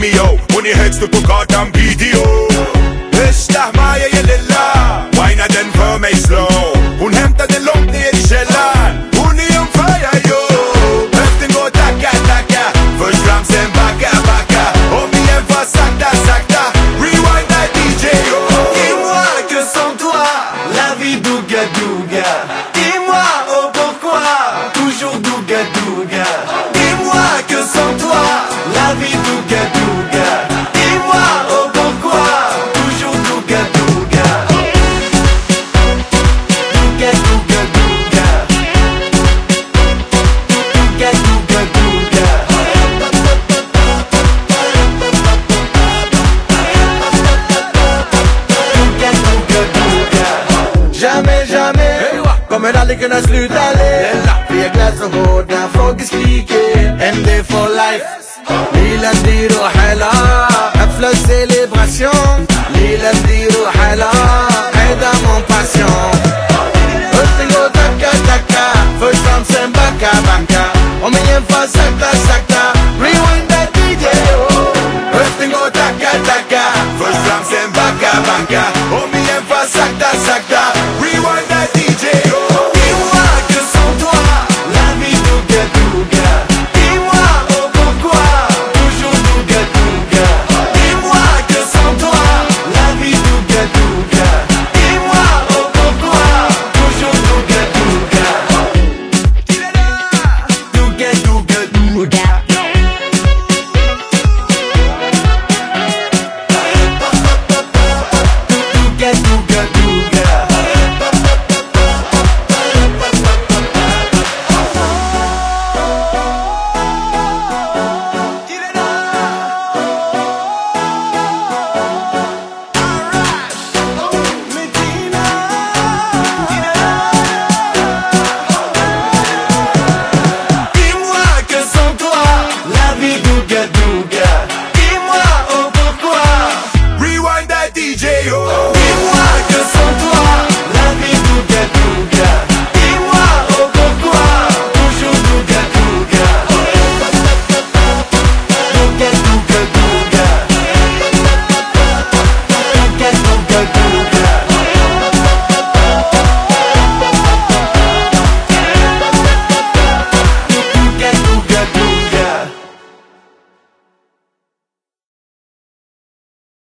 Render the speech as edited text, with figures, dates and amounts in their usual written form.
Cameo ونهجت بكاتم فيديو اشتح معايا يا لله واينا den för mig slå Hon hämtade långt ner i källaren Hon är on fire yo Höften går tacka tacka Först fram sen backa backa Om igen fast sakta sakta Rewind that DJ yo Dis-moi que sans toi la vie douga douga. Dis-moi oh pourquoi toujours douga douga. Dis-moi que sans toi la vie douga douga. Dis-moi oh pourquoi toujours douga douga. Douga douga douga. Douga douga douga. Douga douga douga. Jamais, jamais kommer aldrig kunna sluta le. Vi är glass och hårda, folk skriker MD for life. Lila blir och hela حفلة célébration. Lila blir och hela Heda mon passion. Hösten går tacka tacka. Först fram sen backa backa. Om igen fast sakta sakta. Rewind that DJ oh. Höften går tacka tacka Först fram sen backa backa Om igen fast sakta sakta Rewind that